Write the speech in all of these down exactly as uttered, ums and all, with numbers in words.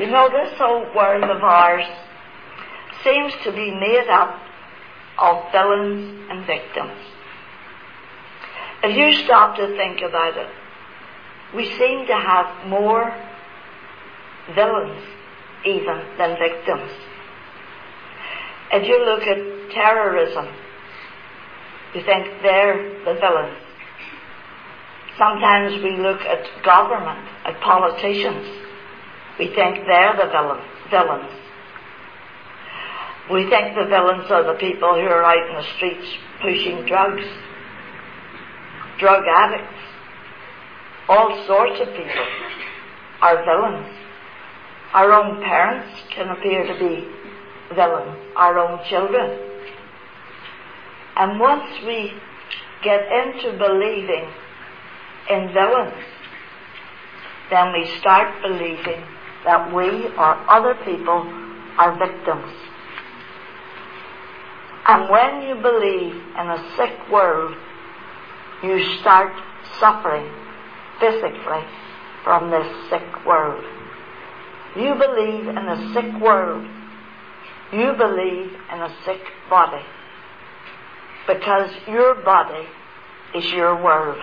You know, this whole world of ours seems to be made up of villains and victims. If you stop to think about it, we seem to have more villains even than victims. If you look at terrorism, you think they're the villains. Sometimes we look at government, at politicians, we think they're the villain, villains. We think the villains are the people who are out in the streets pushing drugs, drug addicts. All sorts of people are villains. Our own parents can appear to be villains, our own children. And once we get into believing in villains, then we start believing that we or other people are victims. And when you believe in a sick world, you start suffering physically from this sick world. You believe in a sick world. You believe in a sick body. Because your body is your world.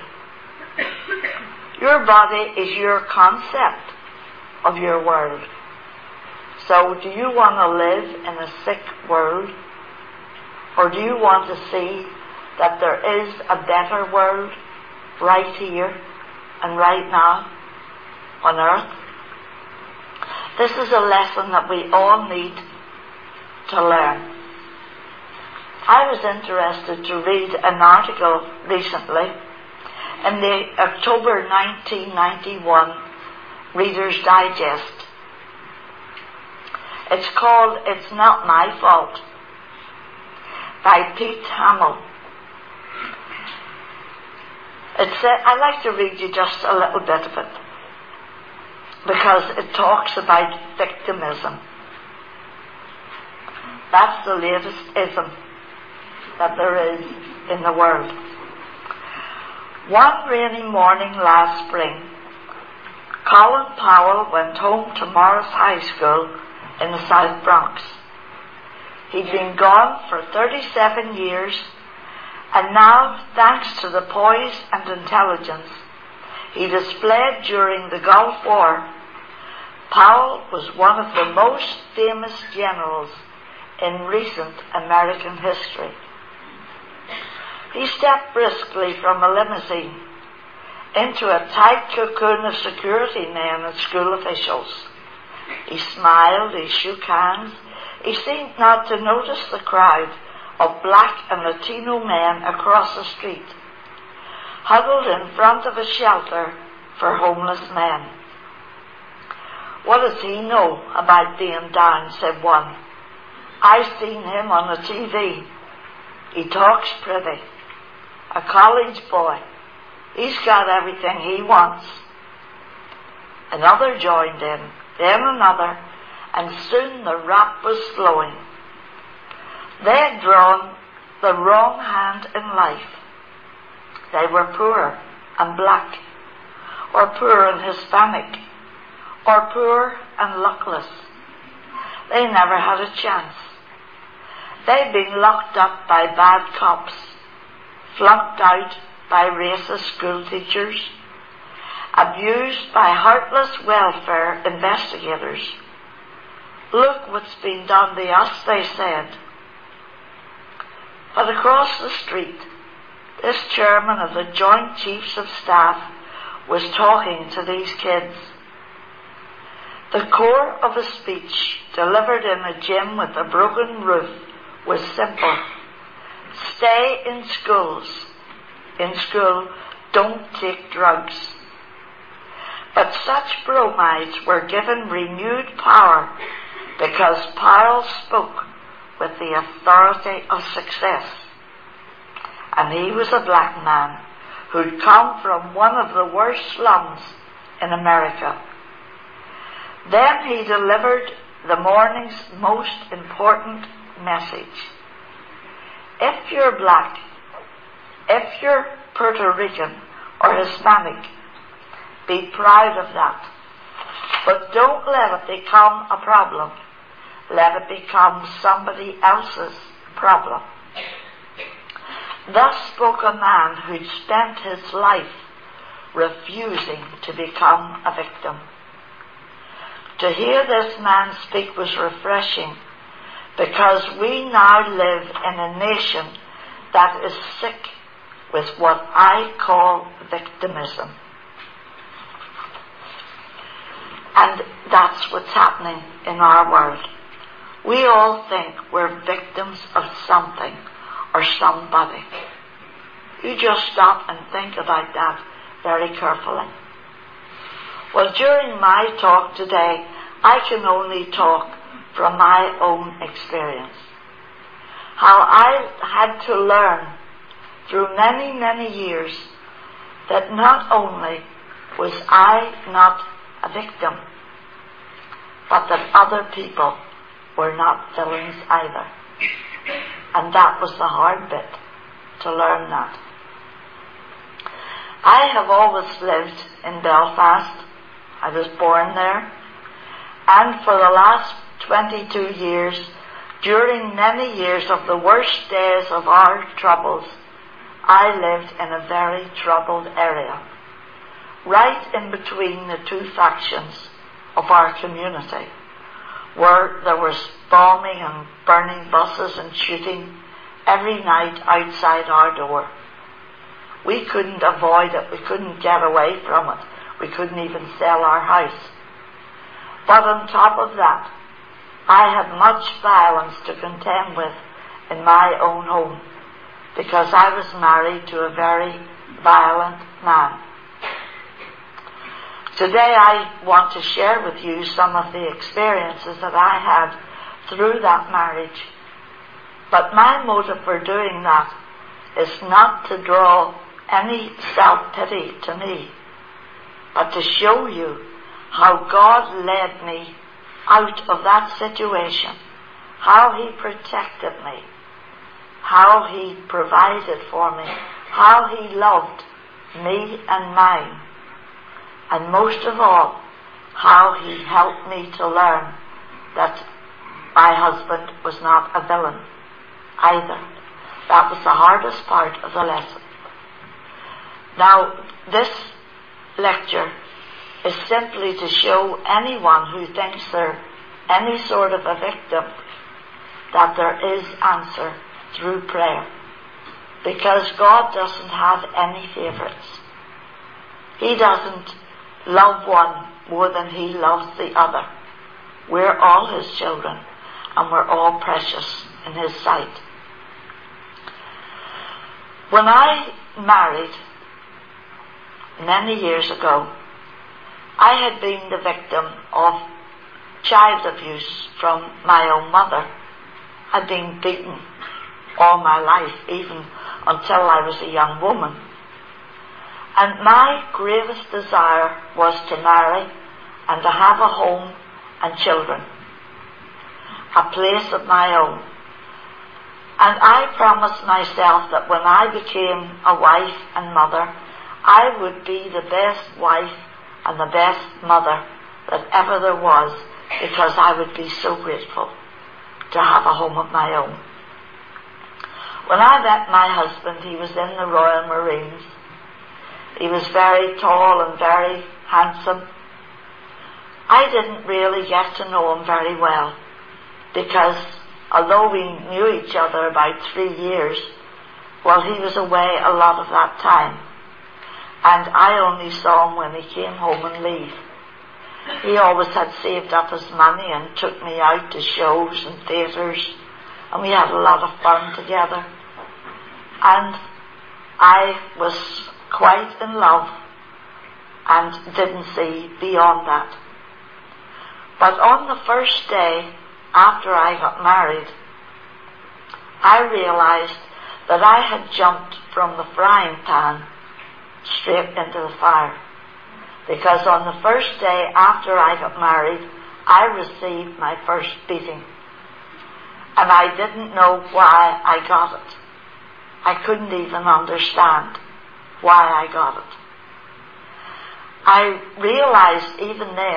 Your body is your concept of your world. So do you want to live in a sick world? Or do you want to see that there is a better world right here and right now on earth? This is a lesson that we all need to learn. I was interested to read an article recently in the October nineteen ninety-one Reader's Digest. It's called It's Not My Fault, by Pete Hamill. It's, uh, I'd like to read you just a little bit of it, because it talks about victimism. That's the latest ism that there is in the world. One rainy morning last spring, Colin Powell went home to Morris High School in the South Bronx. He'd been gone for thirty-seven years, and now, thanks to the poise and intelligence he displayed during the Gulf War, Powell was one of the most famous generals in recent American history. He stepped briskly from a limousine into a tight cocoon of security men and school officials. He smiled, he shook hands, he seemed not to notice the crowd of black and Latino men across the street, huddled in front of a shelter for homeless men. What does he know about being down, said one. I've seen him on the T V. He talks pretty. A college boy. He's got everything he wants. Another joined in, then another, and soon the rap was flowing. They had drawn the wrong hand in life. They were poor and black, or poor and Hispanic, or poor and luckless. They never had a chance. They'd been locked up by bad cops, flunked out by racist school teachers, abused by heartless welfare investigators. Look what's been done to us, they said. But across the street, this chairman of the Joint Chiefs of Staff was talking to these kids. The core of a speech delivered in a gym with a broken roof was simple. Stay in schools. In school, don't take drugs. But such bromides were given renewed power because Powell spoke with the authority of success. And he was a black man who'd come from one of the worst slums in America. Then he delivered the morning's most important message. If you're black, if you're Puerto Rican or Hispanic, be proud of that. But don't let it become a problem. Let it become somebody else's problem. Thus spoke a man who'd spent his life refusing to become a victim. To hear this man speak was refreshing, because we now live in a nation that is sick with what I call victimism. And that's what's happening in our world. We all think we're victims of something or somebody. You just stop and think about that very carefully. Well, during my talk today, I can only talk from my own experience. How I had to learn through many, many years that not only was I not a victim, but that other people were not villains either. And that was the hard bit, to learn that. I have always lived in Belfast. I was born there. And for the last twenty-two years, during many years of the worst days of our troubles, I lived in a very troubled area, right in between the two factions of our community, where there was bombing and burning buses and shooting every night outside our door. We couldn't avoid it. We couldn't get away from it. We couldn't even sell our house. But on top of that, I had much violence to contend with in my own home, because I was married to a very violent man. Today I want to share with you some of the experiences that I had through that marriage. But my motive for doing that is not to draw any self-pity to me, but to show you how God led me out of that situation, how He protected me, how He provided for me, how He loved me and mine, and most of all, how He helped me to learn that my husband was not a villain either. That was the hardest part of the lesson. Now, this lecture is simply to show anyone who thinks they're any sort of a victim that there is answer through prayer. Because God doesn't have any favorites. He doesn't love one more than He loves the other. We're all His children, and we're all precious in His sight. When I married many years ago, I had been the victim of child abuse from my own mother. I'd been beaten all my life, even until I was a young woman. And my greatest desire was to marry and to have a home and children, a place of my own. And I promised myself that when I became a wife and mother, I would be the best wife and the best mother that ever there was, because I would be so grateful to have a home of my own. When I met my husband, he was in the Royal Marines. He was very tall and very handsome. I didn't really get to know him very well, because although we knew each other about three years, well, he was away a lot of that time. And I only saw him when he came home and leave. He always had saved up his money and took me out to shows and theatres, and we had a lot of fun together. And I was quite in love and didn't see beyond that. But on the first day after I got married, I realized that I had jumped from the frying pan straight into the fire. Because on the first day after I got married, I received my first beating. And I didn't know why I got it. I couldn't even understand why I got it. I realized even then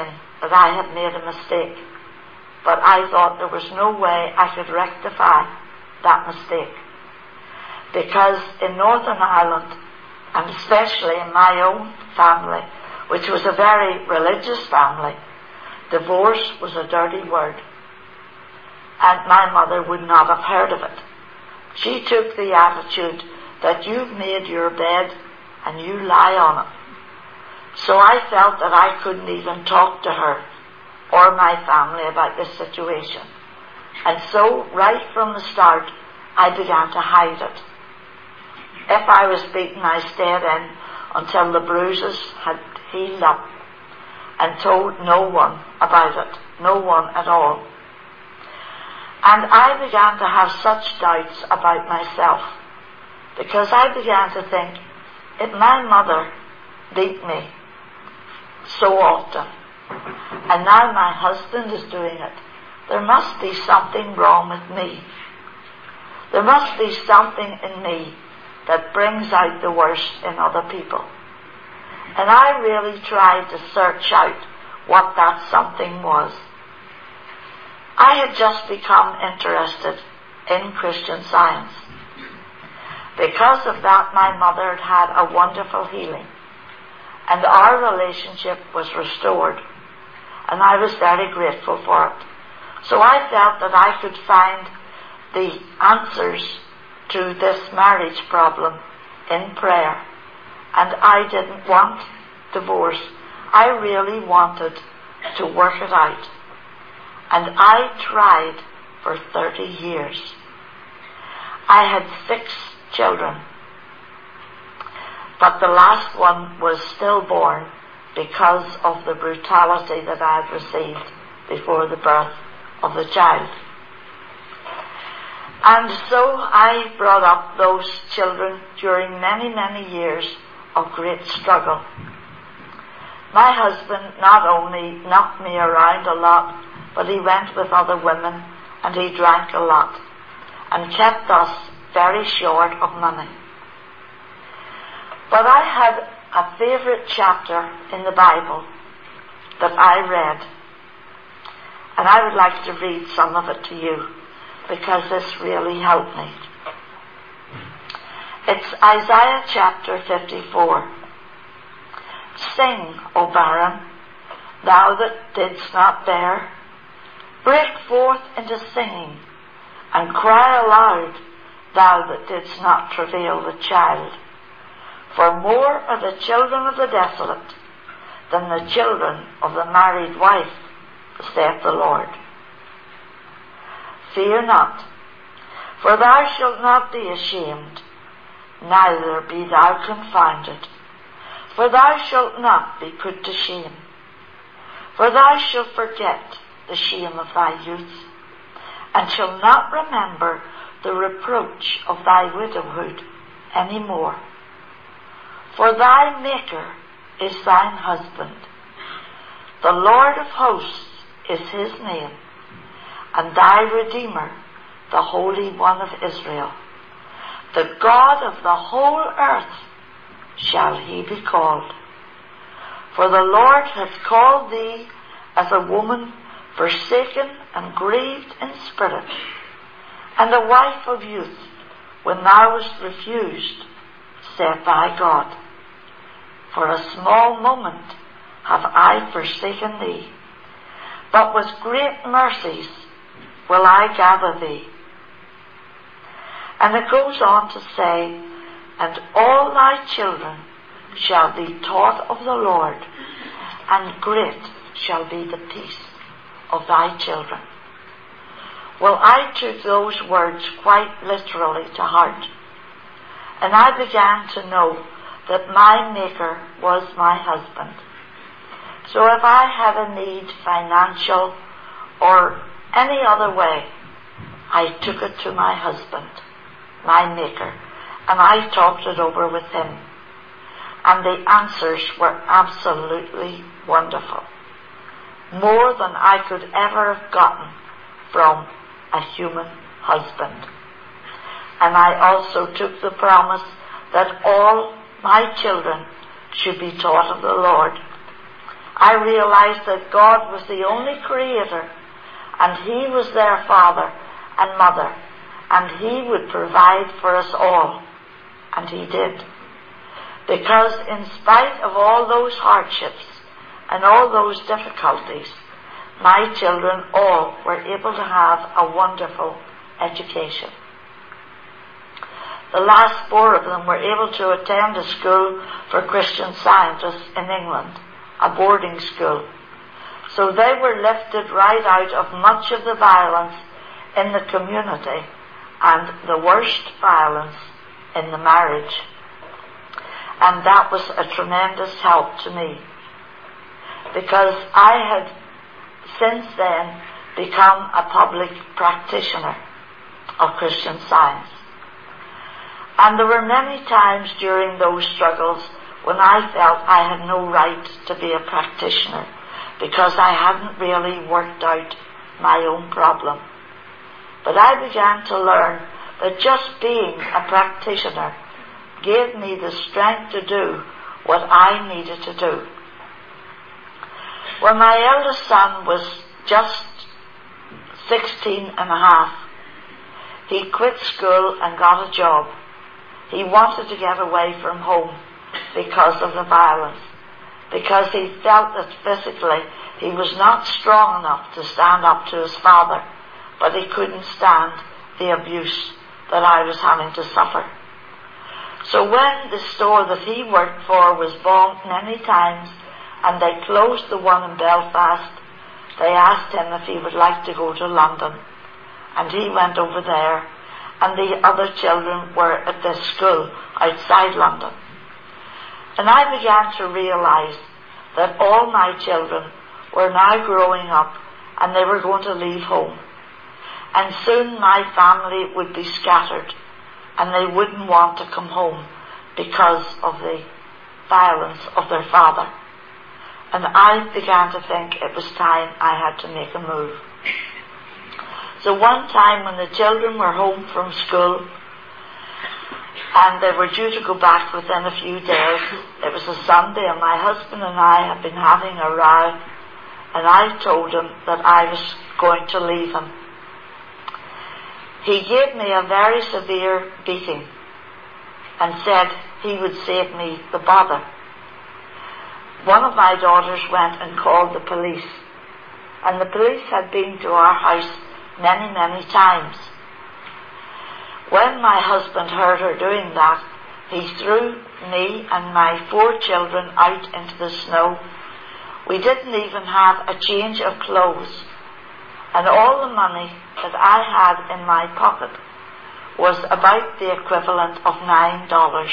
that I had made a mistake, but I thought there was no way I could rectify that mistake. Because in Northern Ireland, and especially in my own family, which was a very religious family, divorce was a dirty word. And my mother would not have heard of it. She took the attitude that you've made your bed and you lie on it. So I felt that I couldn't even talk to her or my family about this situation. And so, right from the start, I began to hide it. If I was beaten, I stayed in until the bruises had healed up and told no one about it, no one at all. And I began to have such doubts about myself, because I began to think, if my mother beat me so often, and now my husband is doing it, there must be something wrong with me. There must be something in me that brings out the worst in other people. And I really tried to search out what that something was. I had just become interested in Christian Science. Because of that, my mother had had a wonderful healing, and our relationship was restored, and I was very grateful for it. So I felt that I could find the answers to this marriage problem in prayer, and I didn't want divorce. I really wanted to work it out, and I tried for thirty years. I had six children, but the last one was stillborn because of the brutality that I had received before the birth of the child. And so I brought up those children during many, many years of great struggle. My husband not only knocked me around a lot, but he went with other women and he drank a lot and kept us very short of money. But I had a favourite chapter in the Bible that I read, and I would like to read some of it to you, because this really helped me. It's Isaiah chapter fifty-four. Sing, O barren, thou that didst not bear. Break forth into singing, and cry aloud, thou that didst not travail with child. For more are the children of the desolate than the children of the married wife, saith the Lord. Fear not, for thou shalt not be ashamed, neither be thou confounded. For thou shalt not be put to shame. For thou shalt forget the shame of thy youth, and shalt not remember the reproach of thy widowhood any more. For thy Maker is thine husband. The Lord of hosts is his name, and thy Redeemer, the Holy One of Israel. The God of the whole earth shall he be called. For the Lord hath called thee as a woman forsaken and grieved in spirit, and a wife of youth, when thou wast refused, saith thy God. For a small moment have I forsaken thee, but with great mercies will I gather thee. And it goes on to say, and all thy children shall be taught of the Lord, and great shall be the peace of thy children. Well, I took those words quite literally to heart, and I began to know that my Maker was my husband. So if I had a need, financial or any other way, I took it to my husband, my Maker, and I talked it over with him. And the answers were absolutely wonderful. More than I could ever have gotten from a human husband. And I also took the promise that all my children should be taught of the Lord, I realized that God was the only creator, and He was their father and mother, and He would provide for us all. And He did. Because in spite of all those hardships and all those difficulties, my children all were able to have a wonderful education. The last four of them were able to attend a school for Christian Scientists in England, a boarding school. So they were lifted right out of much of the violence in the community and the worst violence in the marriage. And that was a tremendous help to me, because I had since then become a public practitioner of Christian Science. And there were many times during those struggles when I felt I had no right to be a practitioner, because I hadn't really worked out my own problem. But I began to learn that just being a practitioner gave me the strength to do what I needed to do. When my eldest son was just sixteen and a half, he quit school and got a job. He wanted to get away from home because of the violence, because he felt that physically he was not strong enough to stand up to his father, but he couldn't stand the abuse that I was having to suffer. So when the store that he worked for was bombed many times and they closed the one in Belfast, they asked him if he would like to go to London. And he went over there, and the other children were at this school outside London. And I began to realize that all my children were now growing up and they were going to leave home. And soon my family would be scattered and they wouldn't want to come home because of the violence of their father. And I began to think it was time I had to make a move. So one time when the children were home from school and they were due to go back within a few days, it was a Sunday, and my husband and I had been having a row, and I told him that I was going to leave him. He gave me a very severe beating and said he would save me the bother. One of my daughters went and called the police, and the police had been to our house many, many times. When my husband heard her doing that, he threw me and my four children out into the snow. We didn't even have a change of clothes, and all the money that I had in my pocket was about the equivalent of nine dollars.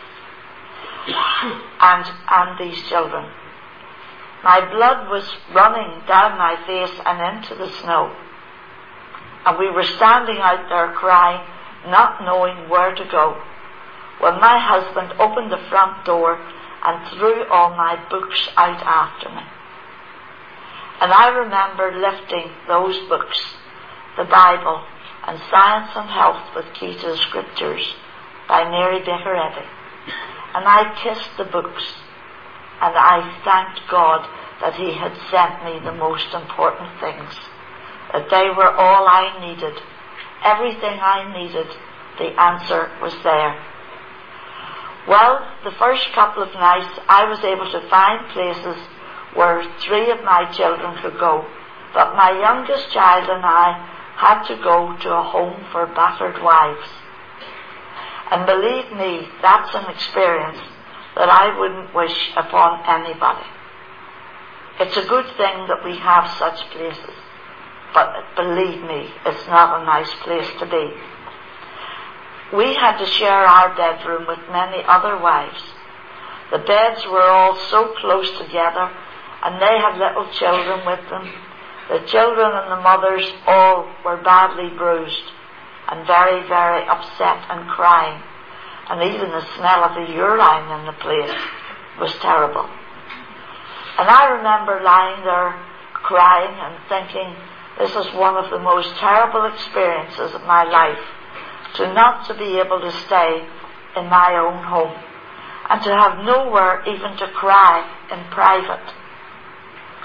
and and these children. My blood was running down my face and into the snow. And we were standing out there crying, not knowing where to go, when my husband opened the front door and threw all my books out after me. And I remember lifting those books, the Bible and Science and Health with Key to the Scriptures by Mary Baker Eddy. And I kissed the books, and I thanked God that He had sent me the most important things, that they were all I needed. Everything I needed, the answer was there. Well, the first couple of nights I was able to find places where three of my children could go, but my youngest child and I had to go to a home for battered wives. And believe me, that's an experience that I wouldn't wish upon anybody. It's a good thing that we have such places, but believe me, it's not a nice place to be. We had to share our bedroom with many other wives. The beds were all so close together, and they had little children with them. The children and the mothers all were badly bruised and very, very upset and crying. And even the smell of the urine in the place was terrible. And I remember lying there crying and thinking, this is one of the most terrible experiences of my life, to not to be able to stay in my own home and to have nowhere even to cry in private.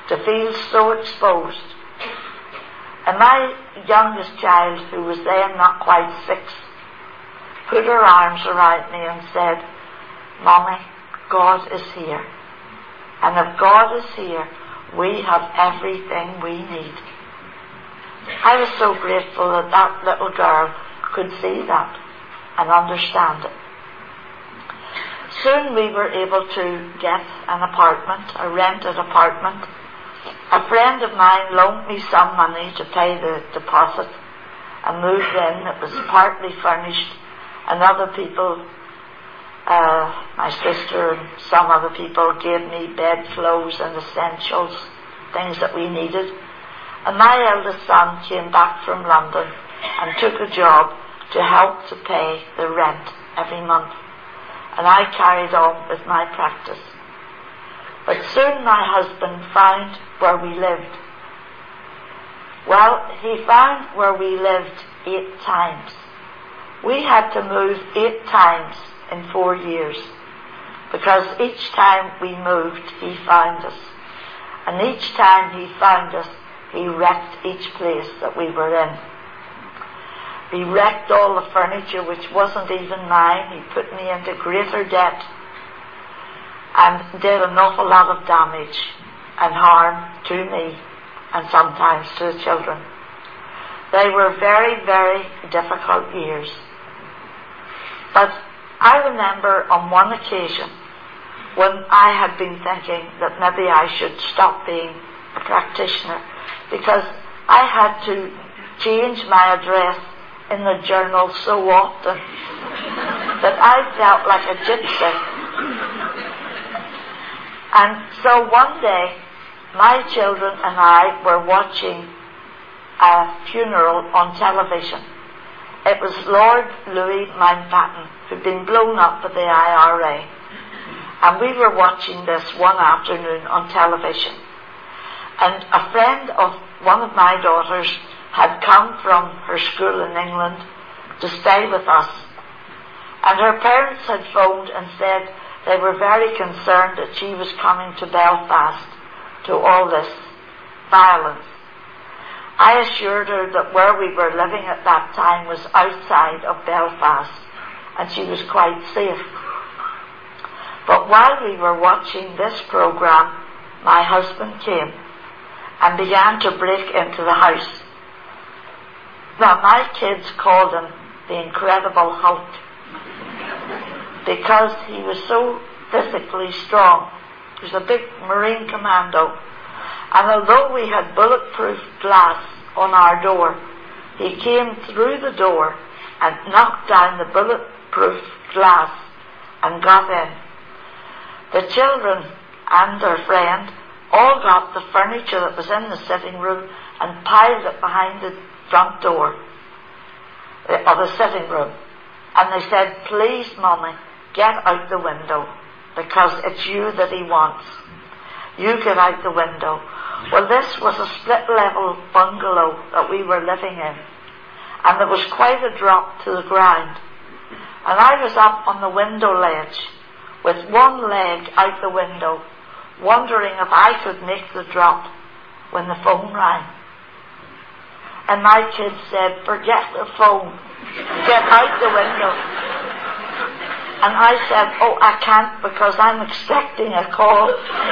to feel so exposed. And my youngest child, who was then not quite six, put her arms around me and said, "Mommy, God is here. And if God is here, we have everything we need." I was so grateful that that little girl could see that and understand it. Soon we were able to get an apartment, a rented apartment. A friend of mine loaned me some money to pay the deposit and moved in. It was partly furnished, and other people, uh, my sister and some other people, gave me bed clothes and essentials, things that we needed. And my eldest son came back from London and took a job to help to pay the rent every month. And I carried on with my practice. But soon my husband found where we lived. Well, he found where we lived eight times. We had to move eight times in four years, because each time we moved, he found us. And each time he found us, he wrecked each place that we were in. He wrecked all the furniture, which wasn't even mine. He put me into greater debt and did an awful lot of damage and harm to me and sometimes to the children. They were very, very difficult years. But I remember on one occasion when I had been thinking that maybe I should stop being a practitioner, because I had to change my address in the journal so often that I felt like a gypsy. And so one day, my children and I were watching a funeral on television. It was Lord Louis Mountbatten, who'd been blown up by the I R A. And we were watching this one afternoon on television. And a friend of one of my daughters had come from her school in England to stay with us. And her parents had phoned and said they were very concerned that she was coming to Belfast to all this violence. I assured her that where we were living at that time was outside of Belfast and she was quite safe. But while we were watching this program, my husband came and began to break into the house. Now, my kids called him the Incredible Hulk because he was so physically strong. He was a big Marine commando. And although we had bulletproof glass on our door, he came through the door and knocked down the bulletproof glass and got in. The children and their friend all got the furniture that was in the sitting room and piled it behind the front door of the sitting room. And they said, "Please, Mommy, get out the window, because it's you that he wants. You get out the window." Well, this was a split-level bungalow that we were living in, and there was quite a drop to the ground. And I was up on the window ledge with one leg out the window, wondering if I could make the drop when the phone rang. And my kids said, "Forget the phone. Get out the window." And I said, "Oh, I can't, because I'm expecting a call."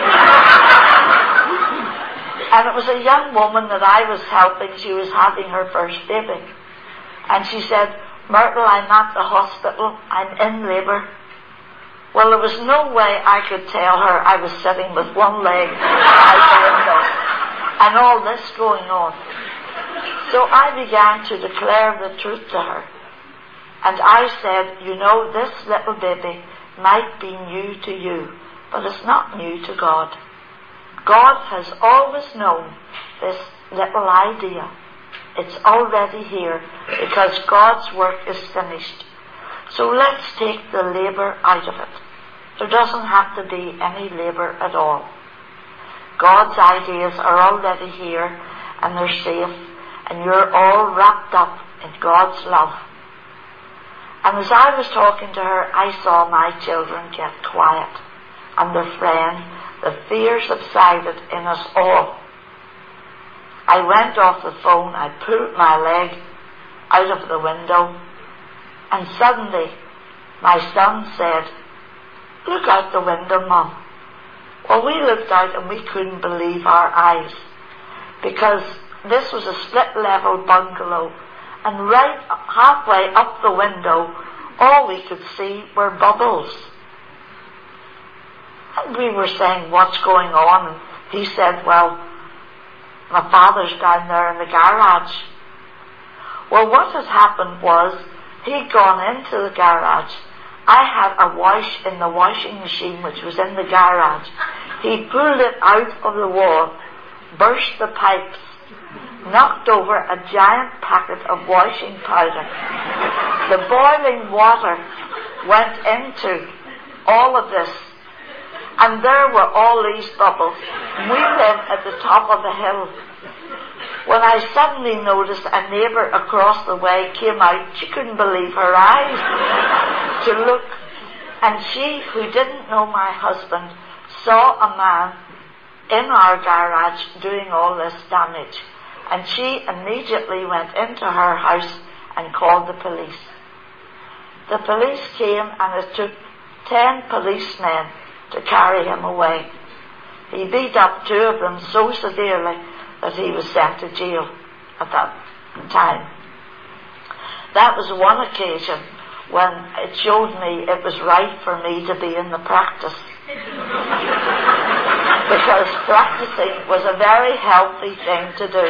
And it was a young woman that I was helping. She was having her first baby. And she said, "Myrtle, I'm at the hospital. I'm in labour." Well, there was no way I could tell her I was sitting with one leg out the window and all this going on. So I began to declare the truth to her. And I said, "You know, this little baby might be new to you, but it's not new to God. God has always known this little idea. It's already here because God's work is finished. So let's take the labour out of it. There doesn't have to be any labour at all. God's ideas are already here and they're safe, and you're all wrapped up in God's love." And as I was talking to her, I saw my children get quiet, and their friend, the fear subsided in us all. I went off the phone, I pulled my leg out of the window, and suddenly my son said, "Look out the window, Mum." Well, we looked out and we couldn't believe our eyes, because this was a split-level bungalow, and right halfway up the window, all we could see were bubbles. And we were saying, "What's going on?" And he said, "Well, my father's down there in the garage." Well, what had happened was, he'd gone into the garage. I had a wash in the washing machine which was in the garage. He pulled it out of the wall, burst the pipes, knocked over a giant packet of washing powder. The boiling water went into all of this, and there were all these bubbles. We lived at the top of a hill. When I suddenly noticed a neighbour across the way came out, she couldn't believe her eyes to look. And she, who didn't know my husband, saw a man in our garage doing all this damage. And she immediately went into her house and called the police. The police came, and it took ten policemen to carry him away. He beat up two of them so severely that he was sent to jail at that time. That was one occasion when it showed me it was right for me to be in the practice. Because practicing was a very healthy thing to do.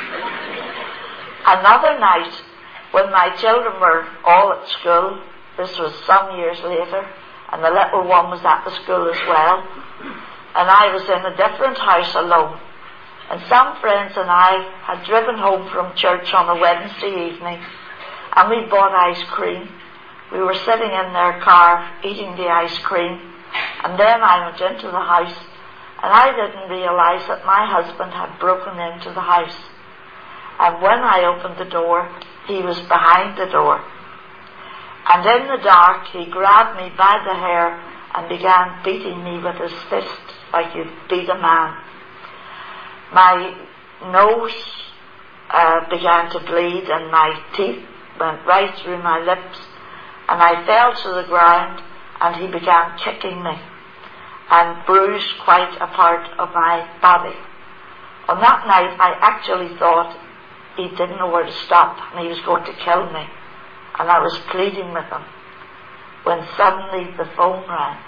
Another night, when my children were all at school, this was some years later, and the little one was at the school as well, and I was in a different house alone. And some friends and I had driven home from church on a Wednesday evening, and we bought ice cream. We were sitting in their car eating the ice cream, and then I went into the house, and I didn't realize that my husband had broken into the house. And when I opened the door, he was behind the door. And in the dark, he grabbed me by the hair and began beating me with his fist like you'd beat a man. My nose uh, began to bleed, and my teeth went right through my lips, and I fell to the ground, and he began kicking me and bruised quite a part of my body. On that night, I actually thought he didn't know where to stop, and he was going to kill me, and I was pleading with him, when suddenly the phone rang.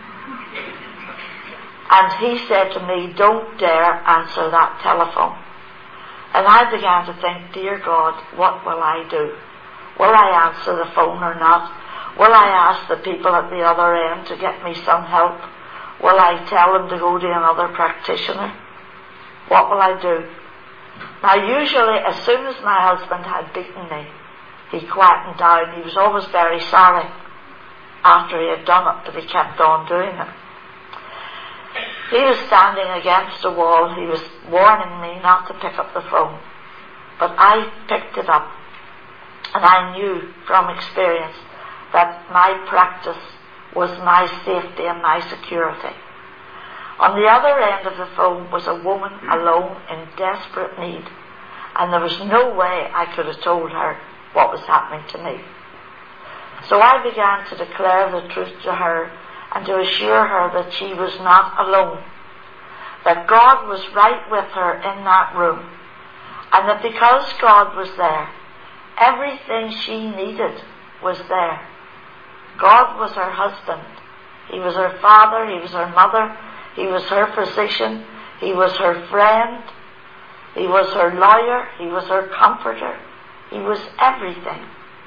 And he said to me, "Don't dare answer that telephone." And I began to think, dear God, what will I do? Will I answer the phone or not? Will I ask the people at the other end to get me some help? Will I tell them to go to another practitioner? What will I do? Now, usually, as soon as my husband had beaten me, he quietened down. He was always very sorry after he had done it, but he kept on doing it. He was standing against a wall. He was warning me not to pick up the phone. But I picked it up, and I knew from experience that my practice was my safety and my security. On the other end of the phone was a woman alone in desperate need, and there was no way I could have told her what was happening to me. So I began to declare the truth to her and to assure her that she was not alone, that God was right with her in that room, and that because God was there, everything she needed was there. God was her husband. He was her father. He was her mother. He was her physician. He was her friend. He was her lawyer. He was her comforter. He was everything.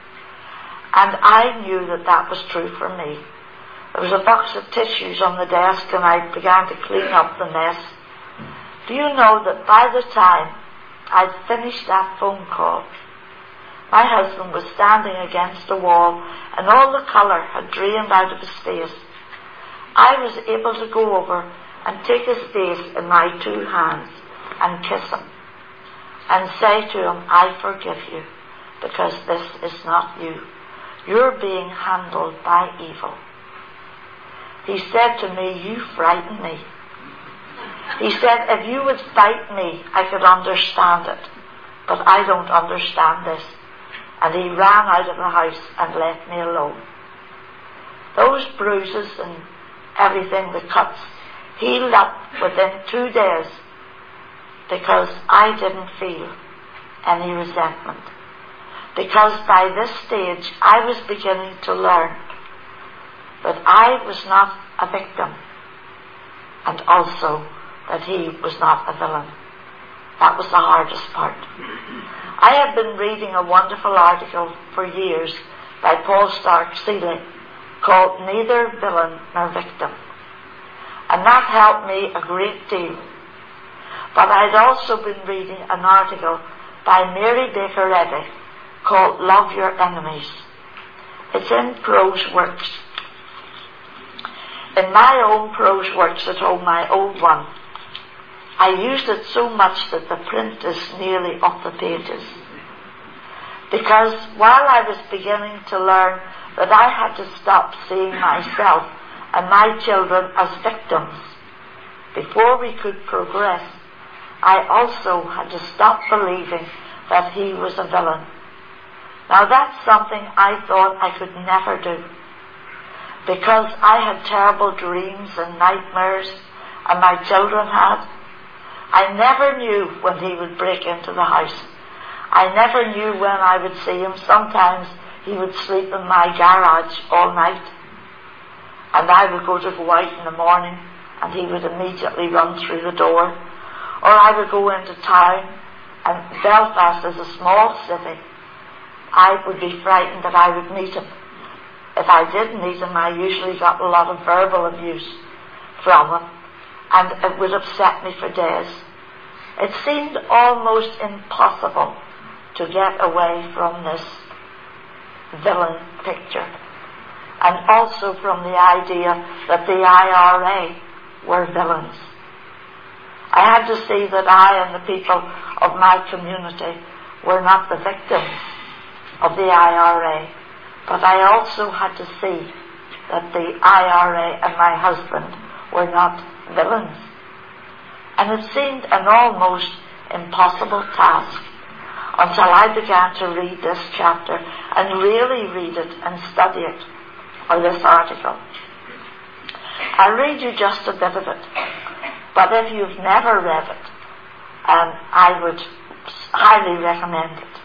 And I knew that that was true for me. There was a box of tissues on the desk, and I began to clean up the mess. Do you know that by the time I'd finished that phone call, my husband was standing against the wall, and all the colour had drained out of his face. I was able to go over and take his face in my two hands and kiss him and say to him, "I forgive you, because this is not you. You're being handled by evil." He said to me, "You frighten me." He said, if you would fight me, I could understand it. But I don't understand this. And he ran out of the house and left me alone. Those bruises and everything, the cuts, healed up within two days because I didn't feel any resentment. Because by this stage I was beginning to learn that I was not a victim, and also that he was not a villain. That was the hardest part. I have been reading a wonderful article for years by Paul Stark-Seeley called Neither Villain Nor Victim. And that helped me a great deal. But I'd also been reading an article by Mary Baker Eddy called Love Your Enemies. It's in Prose Works. In my own Prose Works at home, my old one, I used it so much that the print is nearly off the pages. Because while I was beginning to learn that I had to stop seeing myself and my children as victims before we could progress, I also had to stop believing that he was a villain. Now that's something I thought I could never do, because I had terrible dreams and nightmares, and my children had. I never knew when he would break into the house. I never knew when I would see him. Sometimes he would sleep in my garage all night, and I would go to go out in the morning and he would immediately run through the door. Or I would go into town, and Belfast is a small city. I would be frightened that I would meet him. If I did meet him, I usually got a lot of verbal abuse from him, and it would upset me for days. It seemed almost impossible to get away from this villain picture, and also from the idea that the I R A were villains. I had to see that I and the people of my community were not the victims of the I R A, but I also had to see that the I R A and my husband were not villains. And it seemed an almost impossible task until I began to read this chapter and really read it and study it, or this article. I'll read you just a bit of it, but if you've never read it, um, I would highly recommend it.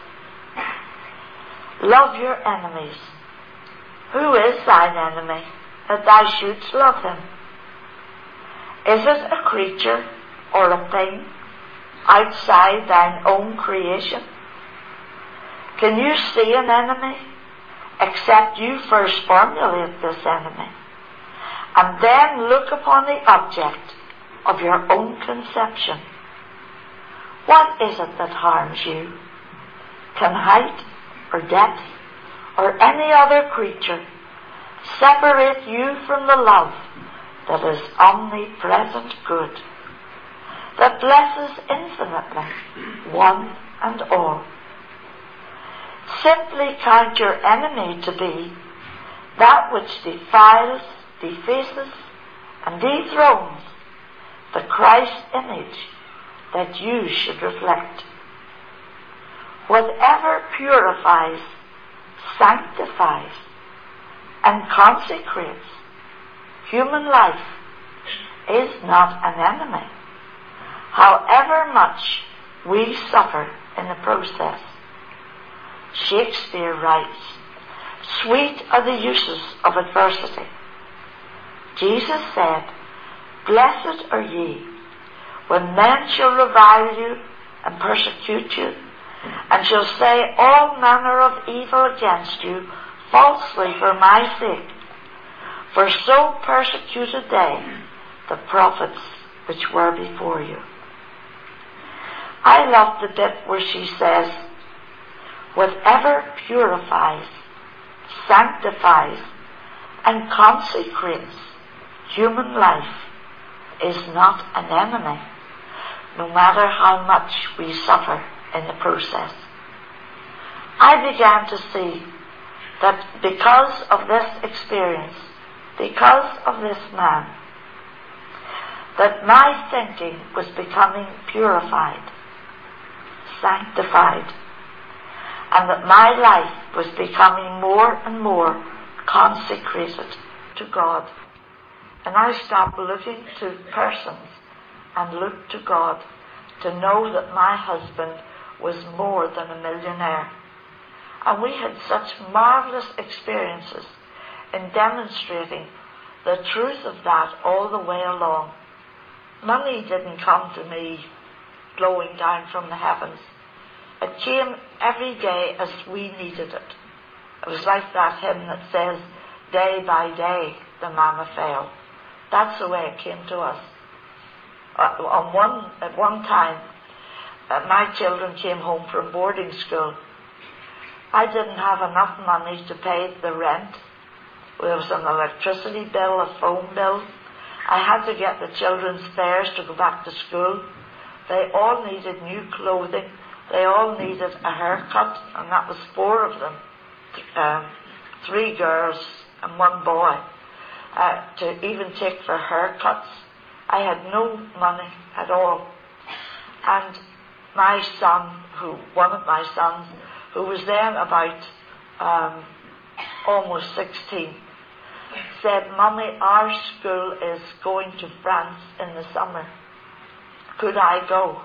Love your enemies. Who is thine enemy, that thou shouldst love him? Is it a creature or a thing outside thine own creation? Can you see an enemy except you first formulate this enemy and then look upon the object of your own conception? What is it that harms you? Can height or depth or any other creature separate you from the love that is omnipresent good, that blesses infinitely one and all? Simply count your enemy to be that which defiles, defaces, and dethrones the Christ image that you should reflect. Whatever purifies, sanctifies, and consecrates human life is not an enemy, however much we suffer in the process. Shakespeare writes, "Sweet are the uses of adversity." Jesus said, "Blessed are ye, when men shall revile you and persecute you, and shall say all manner of evil against you falsely for my sake. For so persecuted they the prophets which were before you." I love the bit where she says, whatever purifies, sanctifies, and consecrates human life is not an enemy, no matter how much we suffer in the process. I began to see that because of this experience, because of this man, that my thinking was becoming purified, sanctified, and that my life was becoming more and more consecrated to God. And I stopped looking to persons and looked to God to know that my husband was more than a millionaire. And we had such marvelous experiences in demonstrating the truth of that all the way along. Money didn't come to me flowing down from the heavens. It came every day as we needed it. It was like that hymn that says, day by day the manna fell. That's the way it came to us. Uh, on one, at one time, uh, my children came home from boarding school. I didn't have enough money to pay the rent. There was an electricity bill, a phone bill. I had to get the children's fares to go back to school. They all needed new clothing. They all needed a haircut, and that was four of them, um, three girls and one boy, uh, to even take for haircuts. I had no money at all. And my son, who one of my sons, who was then about um, almost sixteen, said, Mummy, our school is going to France in the summer. Could I go?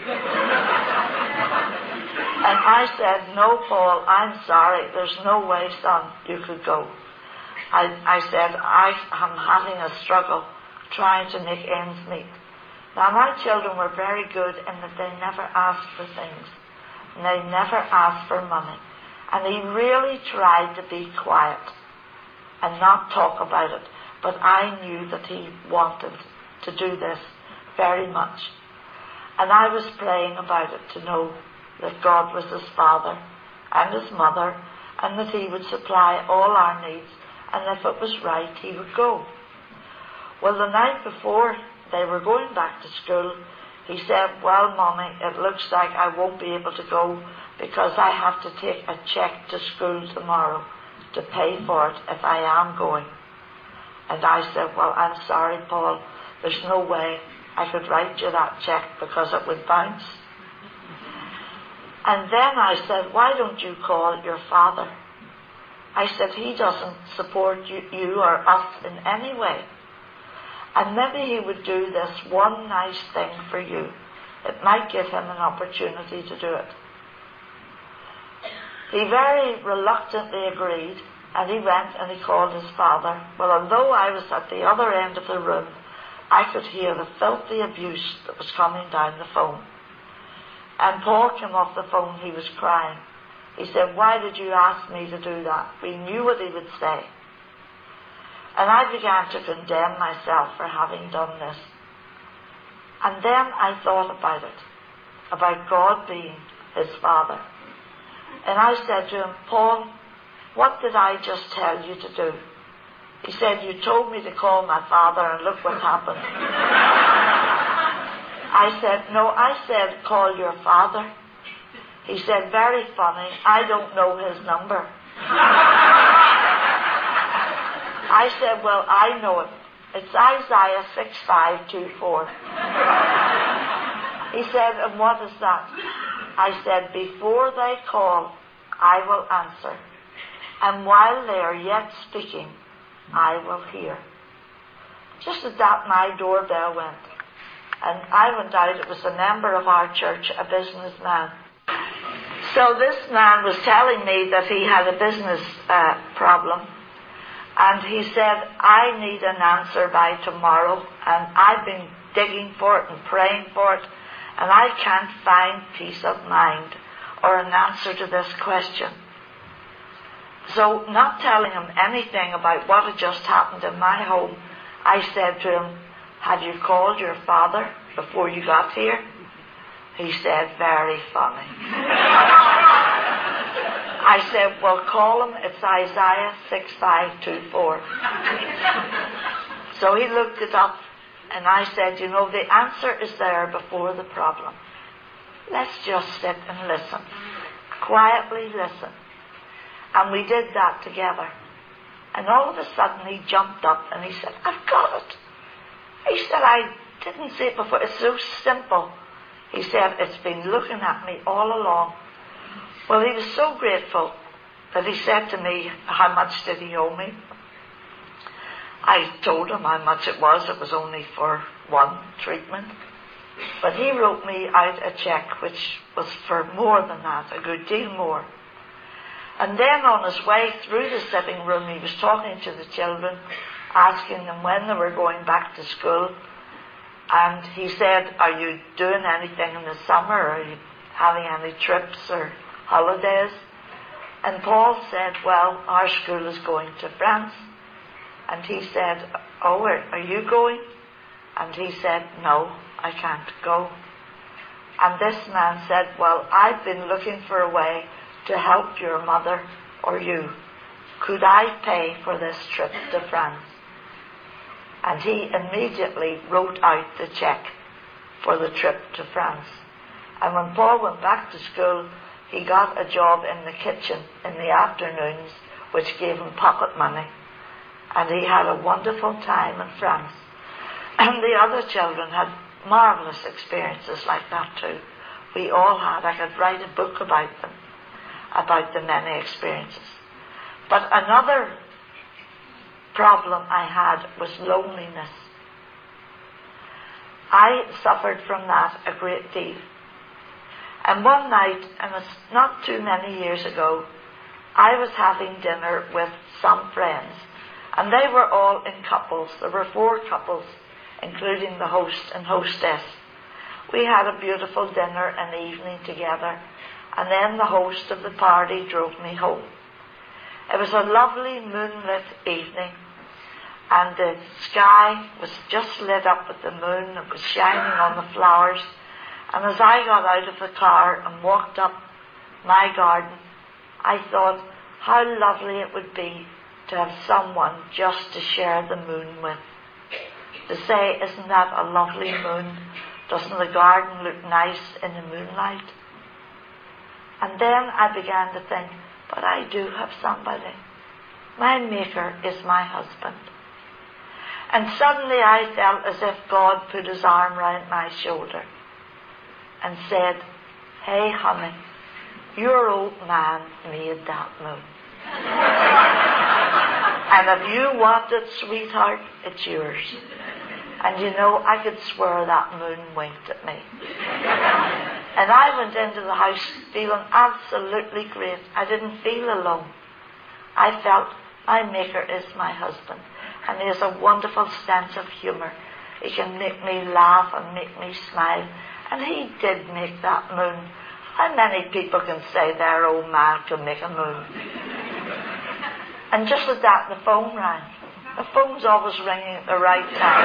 And I said, no, Paul, I'm sorry. There's no way, son, you could go. I, I said, I am having a struggle trying to make ends meet. Now, my children were very good in that they never asked for things. And they never asked for money. And he really tried to be quiet and not talk about it. But I knew that he wanted to do this very much. And I was praying about it to know that God was his father and his mother, and that he would supply all our needs, and if it was right, he would go. Well, the night before they were going back to school, he said, well, Mommy, it looks like I won't be able to go because I have to take a cheque to school tomorrow to pay for it if I am going. And I said, well, I'm sorry, Paul, there's no way I could write you that cheque because it would bounce. And then I said, why don't you call your father? I said, he doesn't support you, you or us in any way. And maybe he would do this one nice thing for you. It might give him an opportunity to do it. He very reluctantly agreed, and he went and he called his father. Well, although I was at the other end of the room, I could hear the filthy abuse that was coming down the phone. And Paul came off the phone, he was crying. He said, why did you ask me to do that? We knew what he would say. And I began to condemn myself for having done this. And then I thought about it, about God being his father. And I said to him, Paul, what did I just tell you to do? He said, you told me to call my father and look what happened. I said, no, I said, call your father. He said, very funny, I don't know his number. I said, well, I know it. It's Isaiah six five two four. He said, and what is that? I said, before they call, I will answer. And while they are yet speaking, I will hear. Just at that, my doorbell went. And I went out. It was a member of our church, a businessman. So this man was telling me that he had a business uh, problem. And he said, I need an answer by tomorrow. And I've been digging for it and praying for it. And I can't find peace of mind or an answer to this question. So, not telling him anything about what had just happened in my home, I said to him, have you called your father before you got here? He said, very funny. I said, well, call him. It's Isaiah six five two four. So he looked it up, and I said, you know, the answer is there before the problem. Let's just sit and listen. Quietly listen. And we did that together. And all of a sudden he jumped up and he said, I've got it. He said, I didn't see it before. It's so simple. He said, it's been looking at me all along. Well, he was so grateful that he said to me, how much did he owe me? I told him how much it was. It was only for one treatment. But he wrote me out a cheque which was for more than that, a good deal more. And then on his way through the sitting room, he was talking to the children, asking them when they were going back to school. And he said, are you doing anything in the summer? Are you having any trips or holidays? And Paul said, well, our school is going to France. And he said, oh, are, are you going? And he said, no, I can't go. And this man said, well, I've been looking for a way to help your mother or you. Could I pay for this trip to France? And he immediately wrote out the cheque for the trip to France. And when Paul went back to school, he got a job in the kitchen in the afternoons, which gave him pocket money. And he had a wonderful time in France. And the other children had marvellous experiences like that too. We all had. I could write a book about them, about the many experiences. But another problem I had was loneliness. I suffered from that a great deal. And one night, and it's not too many years ago, I was having dinner with some friends, and they were all in couples. There were four couples, including the host and hostess. We had a beautiful dinner and evening together, and then the host of the party drove me home. It was a lovely moonlit evening, and the sky was just lit up with the moon. It was shining on the flowers. And as I got out of the car and walked up my garden, I thought how lovely it would be to have someone just to share the moon with. To say, isn't that a lovely moon? Doesn't the garden look nice in the moonlight? And then I began to think, but I do have somebody. My Maker is my husband. And suddenly I felt as if God put his arm round my shoulder and said, hey honey, your old man made that moon. And if you want it, sweetheart, it's yours. And you know, I could swear that moon winked at me. And I went into the house feeling absolutely great. I didn't feel alone. I felt my Maker is my husband. And he has a wonderful sense of humour. He can make me laugh and make me smile. And he did make that moon. How many people can say their old man can make a moon? And just at that, the phone rang. The phone's always ringing at the right time.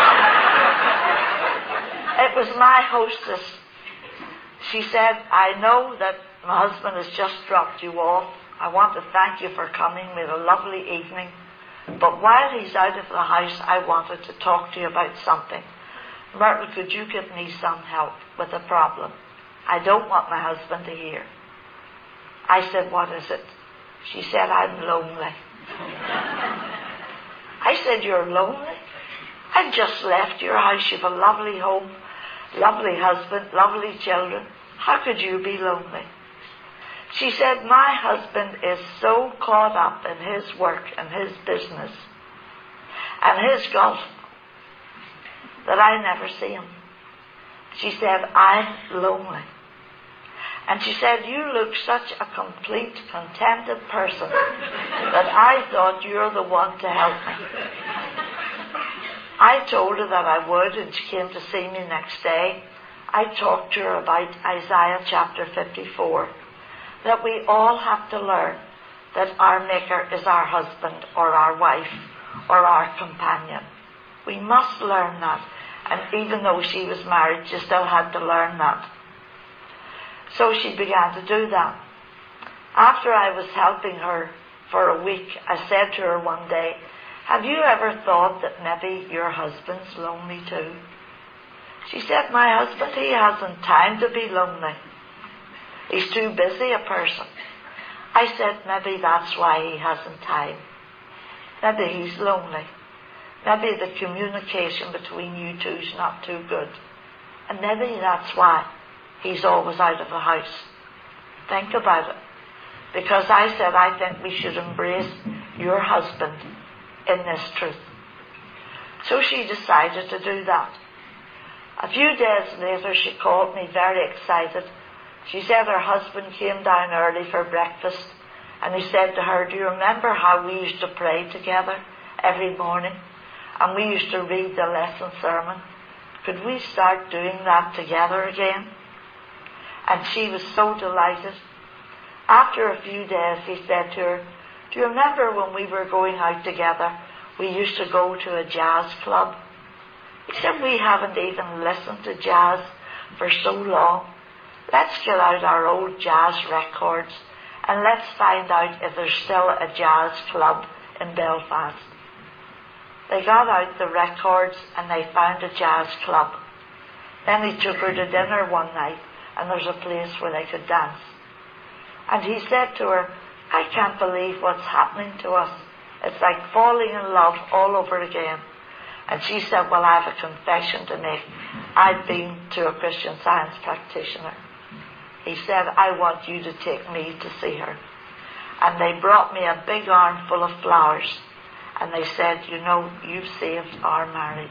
It was my hostess. She said, I know that my husband has just dropped you off. I want to thank you for coming. We had a lovely evening. But while he's out of the house, I wanted to talk to you about something. Myrtle, could you give me some help with a problem? I don't want my husband to hear. I said, what is it? She said, I'm lonely. I said, you're lonely? I've just left your house. You've a lovely home, lovely husband, lovely children. How could you be lonely? She said, my husband is so caught up in his work and his business and his golf that I never see him. She said, I'm lonely. And she said, you look such a complete, contented person that I thought you're the one to help me. I told her that I would, and she came to see me next day. I talked to her about Isaiah chapter fifty-four, that we all have to learn that our Maker is our husband or our wife or our companion. We must learn that. And even though she was married, she still had to learn that. So she began to do that. After I was helping her for a week, I said to her one day, have you ever thought that maybe your husband's lonely too? She said, my husband, he hasn't time to be lonely. He's too busy a person. I said, maybe that's why he hasn't time. Maybe he's lonely. Maybe the communication between you two is not too good. And maybe that's why he's always out of the house. Think about it. Because I said, I think we should embrace your husband in this truth. So she decided to do that. A few days later, she called me very excited. She said her husband came down early for breakfast, and he said to her, do you remember how we used to pray together every morning? And we used to read the lesson sermon. Could we start doing that together again? And she was so delighted. After a few days, he said to her, do you remember when we were going out together, we used to go to a jazz club? He said, we haven't even listened to jazz for so long. Let's get out our old jazz records and let's find out if there's still a jazz club in Belfast. They got out the records and they found a jazz club. Then he took her to dinner one night, and there's a place where they could dance. And he said to her, I can't believe what's happening to us. It's like falling in love all over again. And she said, well, I have a confession to make. I've been to a Christian Science practitioner. He said, I want you to take me to see her. And they brought me a big armful of flowers. And they said, you know, you've saved our marriage.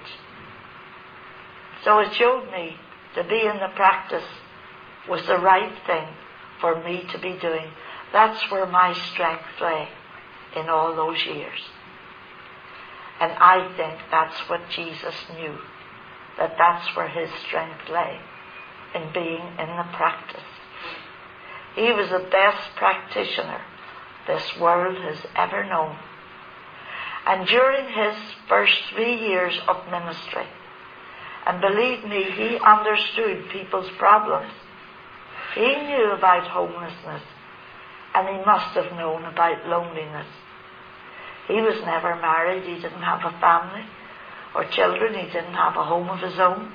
So it showed me to be in the practice was the right thing for me to be doing. That's where my strength lay in all those years. And I think that's what Jesus knew, that that's where his strength lay, in being in the practice. He was the best practitioner this world has ever known. And during his first three years of ministry, and believe me, he understood people's problems. He knew about homelessness, and he must have known about loneliness. He was never married. He didn't have a family or children. He didn't have a home of his own.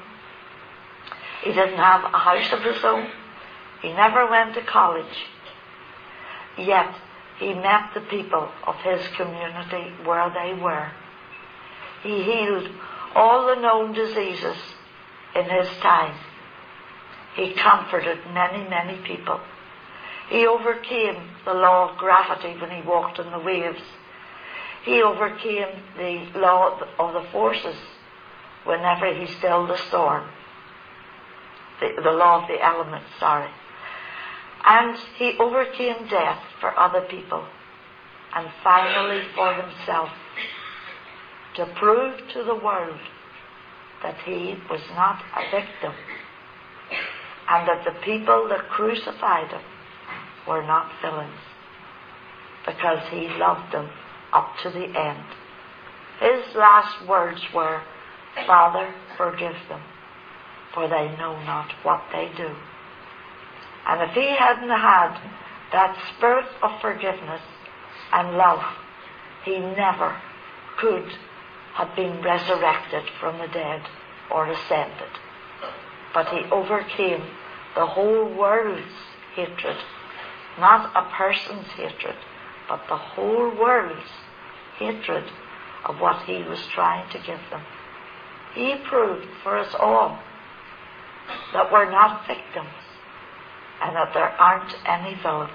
He didn't have a house of his own. He never went to college. Yet, he met the people of his community where they were. He healed all the known diseases in his time. He comforted many, many people. He overcame the law of gravity when he walked on the waves. He overcame the law of the forces whenever he stilled the storm. The, the law of the elements, sorry. And he overcame death for other people. And finally for himself. To prove to the world that he was not a victim. And that the people that crucified him were not villains. Because he loved them up to the end. His last words were, Father, forgive them, for they know not what they do. And if he hadn't had that spirit of forgiveness and love, he never could have been resurrected from the dead or ascended. But he overcame the whole world's hatred, not a person's hatred, but the whole world's hatred of what he was trying to give them. He proved for us all that we're not victims and that there aren't any villains.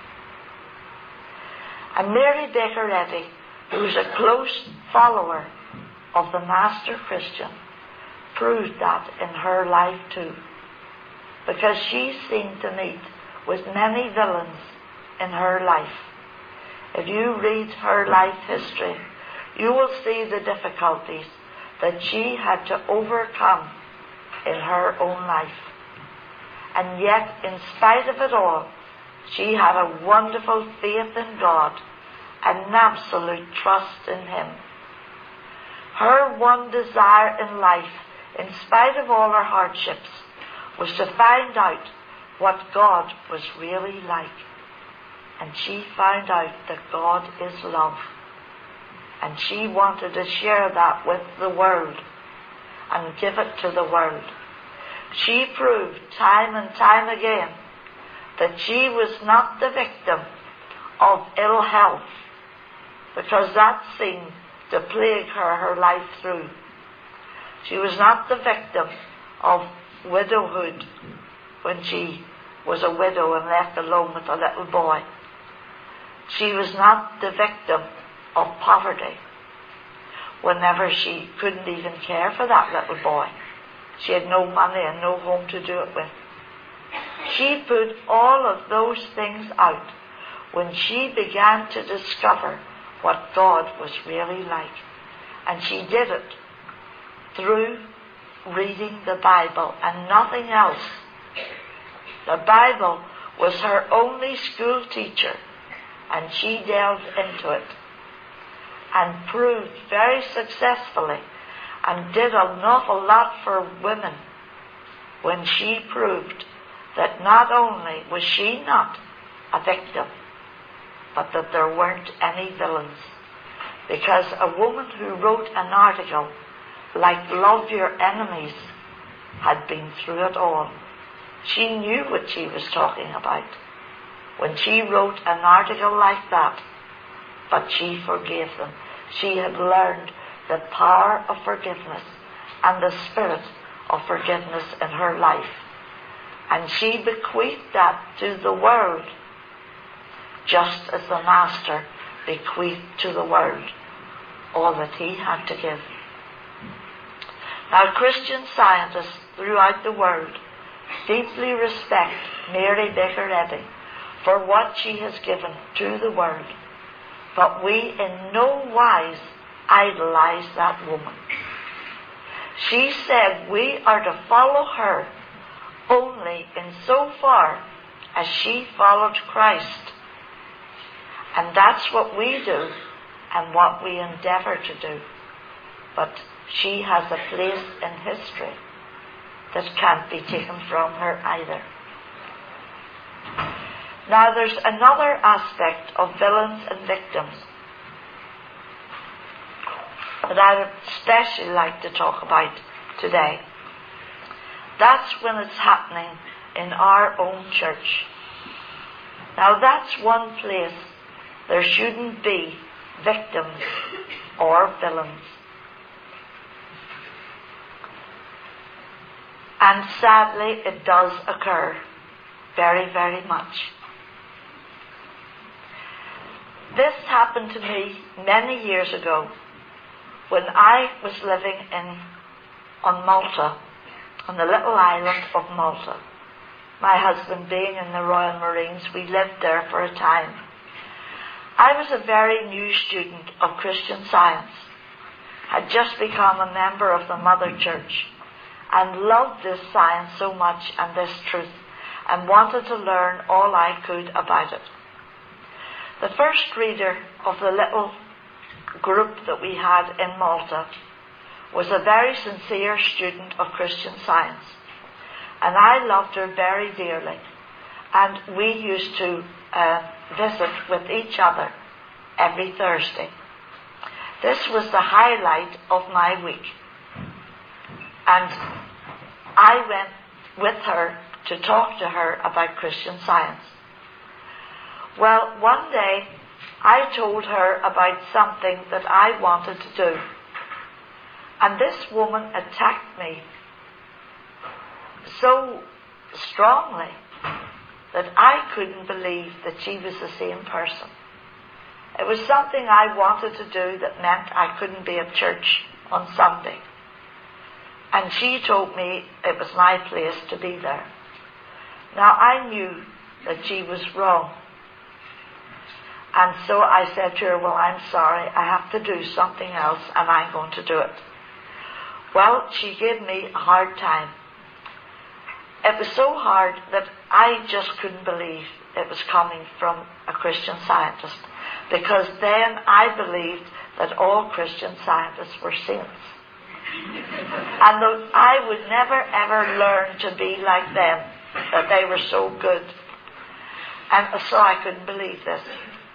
And Mary Baker Eddy, who was a close follower of the Master Christian, proved that in her life too, because she seemed to meet with many villains in her life. If you read her life history, you will see the difficulties that she had to overcome in her own life. And yet, in spite of it all, she had a wonderful faith in God and an absolute trust in him. Her one desire in life, in spite of all her hardships, was to find out what God was really like. And she found out that God is love. And she wanted to share that with the world and give it to the world. She proved time and time again that she was not the victim of ill health, because that seemed to plague her her life through. She was not the victim of widowhood when she was a widow and left alone with a little boy. She was not the victim of poverty whenever she couldn't even care for that little boy. She had no money and no home to do it with. She put all of those things out when she began to discover what God was really like. And she did it through reading the Bible and nothing else. The Bible was her only school teacher, and she delved into it and proved very successfully and did an awful lot for women when she proved that not only was she not a victim, but that there weren't any villains. Because a woman who wrote an article like Love Your Enemies had been through it all. She knew what she was talking about when she wrote an article like that, but she forgave them. She had learned the power of forgiveness and the spirit of forgiveness in her life. And she bequeathed that to the world, just as the Master bequeathed to the world all that he had to give. Now, Christian scientists throughout the world deeply respect Mary Baker Eddy for what she has given to the world, but we in no wise idolize that woman. She said we are to follow her only in so far as she followed Christ. And that's what we do and what we endeavour to do. But she has a place in history that can't be taken from her either. Now there's another aspect of villains and victims that I would especially like to talk about today. That's when it's happening in our own church. Now that's one place there shouldn't be victims or villains. And sadly, it does occur very, very much. This happened to me many years ago when I was living in on Malta, on the little island of Malta. My husband being in the Royal Marines, we lived there for a time. I was a very new student of Christian Science, had just become a member of the Mother Church, and loved this science so much and this truth, and wanted to learn all I could about it. The first reader of the little group that we had in Malta was a very sincere student of Christian Science, and I loved her very dearly, and we used to uh, visit with each other every Thursday. This was the highlight of my week, and I went with her to talk to her about Christian Science. Well, one day I told her about something that I wanted to do, and this woman attacked me so strongly that I couldn't believe that she was the same person. It was something I wanted to do that meant I couldn't be at church on Sunday. And she told me it was my place to be there. Now I knew that she was wrong. And so I said to her, well, I'm sorry, I have to do something else and I'm going to do it. Well, she gave me a hard time. It was so hard that I just couldn't believe it was coming from a Christian Scientist, because then I believed that all Christian Scientists were saints. And though I would never ever learn to be like them, that they were so good. And so I couldn't believe this.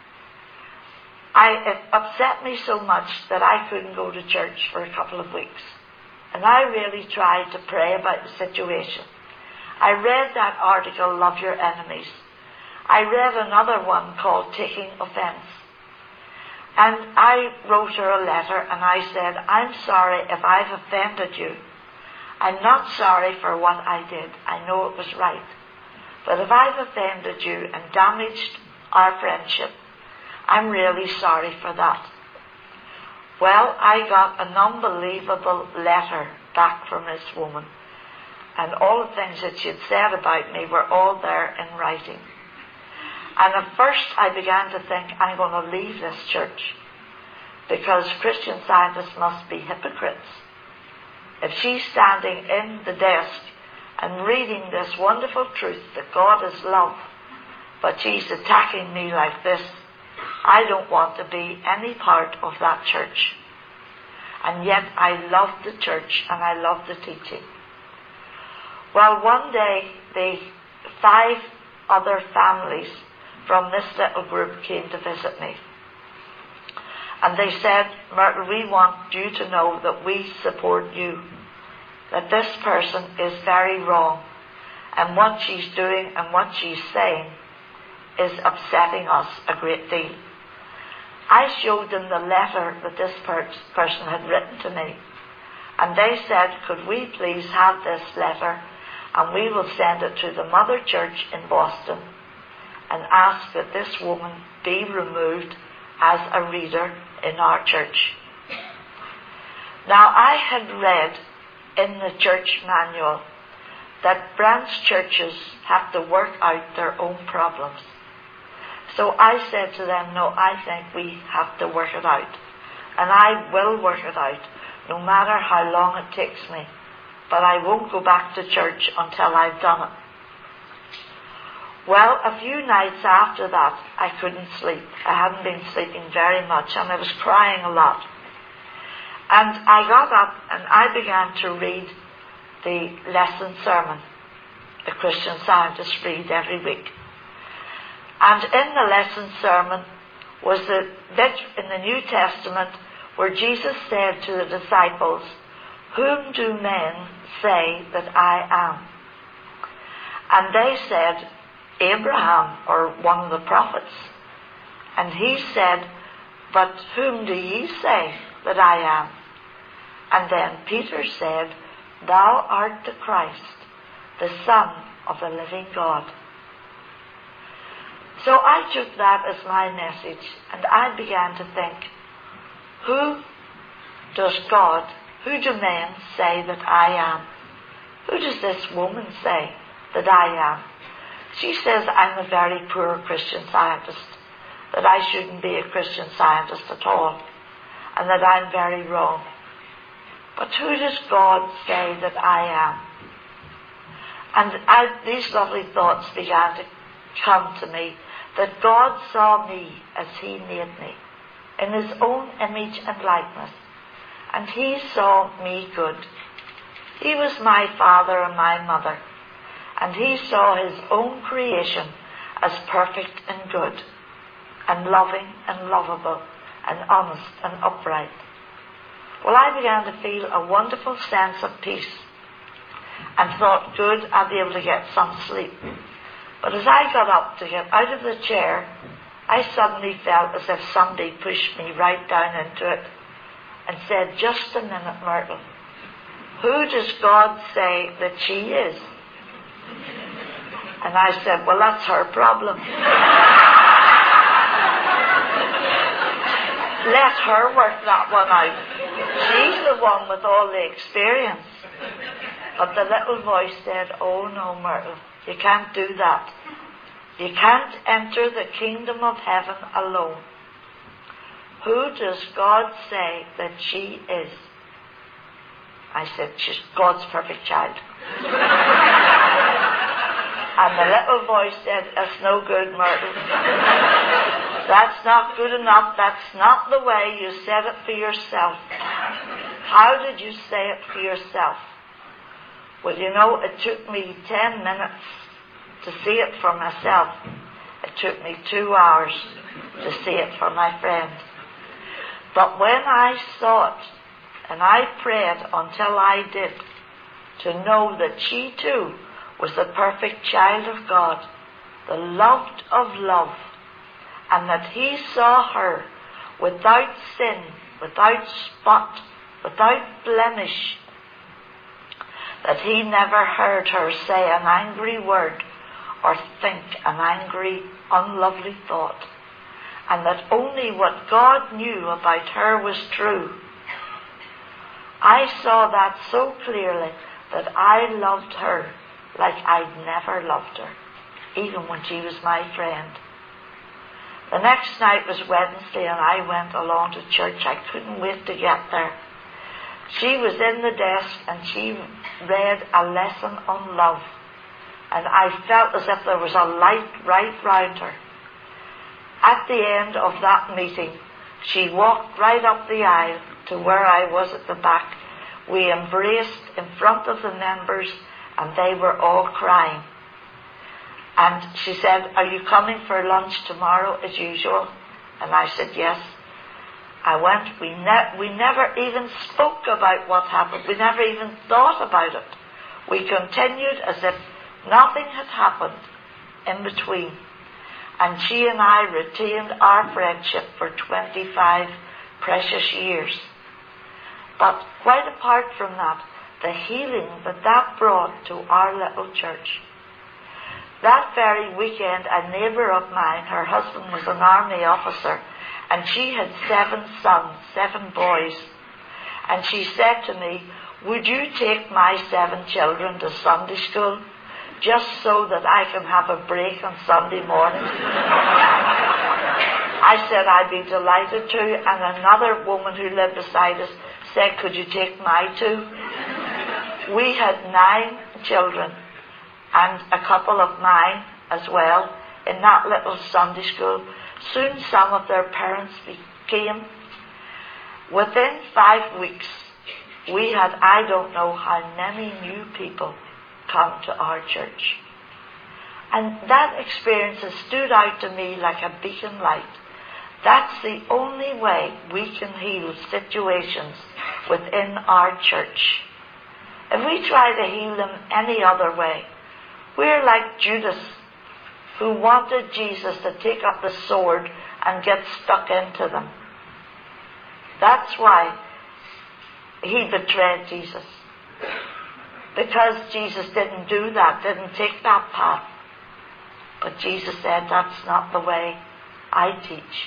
I, it upset me so much that I couldn't go to church for a couple of weeks. And I really tried to pray about the situation. I read that article, Love Your Enemies. I read another one called Taking Offense. And I wrote her a letter and I said, I'm sorry if I've offended you. I'm not sorry for what I did. I know it was right. But if I've offended you and damaged our friendship, I'm really sorry for that. Well, I got an unbelievable letter back from this woman. And all the things that she had said about me were all there in writing. And at first I began to think, I'm going to leave this church, because Christian Scientists must be hypocrites. If she's standing in the desk and reading this wonderful truth that God is love, but she's attacking me like this, I don't want to be any part of that church. And yet I love the church and I love the teaching. Well, one day the five other families from this little group came to visit me. And they said, Myrtle, we want you to know that we support you. That this person is very wrong. And what she's doing and what she's saying is upsetting us a great deal. I showed them the letter that this per- person had written to me. And they said, could we please have this letter, and we will send it to the Mother Church in Boston and ask that this woman be removed as a reader in our church. Now, I had read in the church manual that branch churches have to work out their own problems. So I said to them, no, I think we have to work it out. And I will work it out, no matter how long it takes me. But I won't go back to church until I've done it. Well, a few nights after that, I couldn't sleep. I hadn't been sleeping very much, and I was crying a lot. And I got up and I began to read the lesson sermon the Christian Scientists read every week. And in the lesson sermon was the bit in the New Testament where Jesus said to the disciples, whom do men say that I am? And they said, Abraham, or one of the prophets. And he said, but whom do ye say that I am? And then Peter said, thou art the Christ, the Son of the living God. So I took that as my message, and I began to think, who does God, who do men say that I am? Who does this woman say that I am? She says I'm a very poor Christian Scientist, that I shouldn't be a Christian Scientist at all, and that I'm very wrong. But who does God say that I am? And I, these lovely thoughts began to come to me, that God saw me as He made me, in His own image and likeness, and He saw me good. He was my father and my mother, and He saw His own creation as perfect and good, and loving and lovable, and honest and upright. Well, I began to feel a wonderful sense of peace, and thought, good, I'll be able to get some sleep. But as I got up to get out of the chair, I suddenly felt as if somebody pushed me right down into it and said, just a minute, Myrtle, who does God say that she is? And I said, well, that's her problem. Let her work that one out. She's the one with all the experience. But the little voice said, oh no, Myrtle, you can't do that. You can't enter the kingdom of heaven alone. Who does God say that she is? I said, she's God's perfect child. And the little voice said, that's no good, Myrtle. That's not good enough. That's not the way you said it for yourself. How did you say it for yourself? Well, you know, it took me ten minutes to see it for myself. It took me two hours to see it for my friend. But when I saw it, and I prayed until I did, to know that she too was the perfect child of God, the loved of love, and that He saw her without sin, without spot, without blemish, that he never heard her say an angry word or think an angry, unlovely thought, and that only what God knew about her was true. I saw that so clearly that I loved her like I'd never loved her, even when she was my friend. The next night was Wednesday, and I went along to church. I couldn't wait to get there. She was in the desk, and she read a lesson on love, and I felt as if there was a light right round her. At the end of that meeting, she walked right up the aisle to where I was at the back. We embraced in front of the members, and they were all crying. And she said, "Are you coming for lunch tomorrow as usual?" And I said, "Yes." I went. We, ne- we never even spoke about what happened. We never even thought about it. We continued as if nothing had happened in between. And she and I retained our friendship for twenty-five precious years. But quite apart from that, the healing that that brought to our little church. That very weekend, a neighbour of mine, her husband was an army officer, and she had seven sons, seven boys. And she said to me, "Would you take my seven children to Sunday school, just so that I can have a break on Sunday morning?" I said I'd be delighted to, and another woman who lived beside us said, "Could you take my two?" We had nine children, and a couple of mine as well, in that little Sunday school. Soon some of their parents came. Within five weeks, we had, I don't know how many new people come to our church. And that experience has stood out to me like a beacon light. That's the only way we can heal situations within our church. If we try to heal them any other way, we're like Judas, who wanted Jesus to take up the sword and get stuck into them. That's why he betrayed Jesus. Because Jesus didn't do that, didn't take that path. But Jesus said, "That's not the way I teach."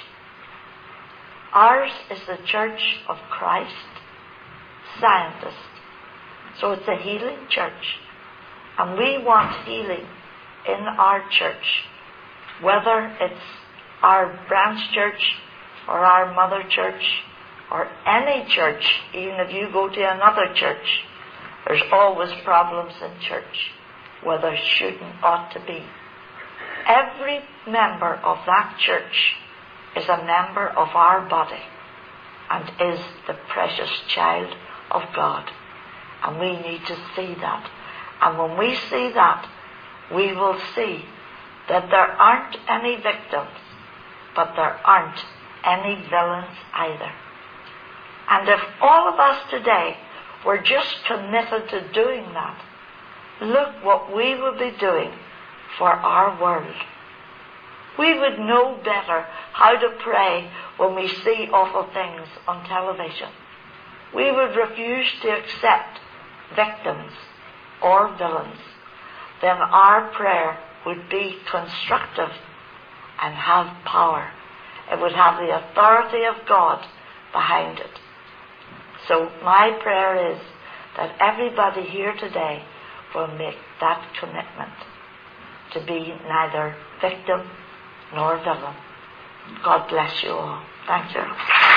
Ours is the Church of Christ, Scientist. So it's a healing church. And we want healing in our church, whether it's our branch church or our mother church or any church. Even if you go to another church, there's always problems in church, where there shouldn't, ought to be. Every member of that church is a member of our body and is the precious child of God. And we need to see that. And when we see that, we will see that there aren't any victims, but there aren't any villains either. And if all of us today were just committed to doing that, look what we would be doing for our world. We would know better how to pray when we see awful things on television. We would refuse to accept victims or villains. Then our prayer would be constructive and have power. It would have the authority of God behind it. So my prayer is that everybody here today will make that commitment to be neither victim nor villain. God bless you all. Thank you.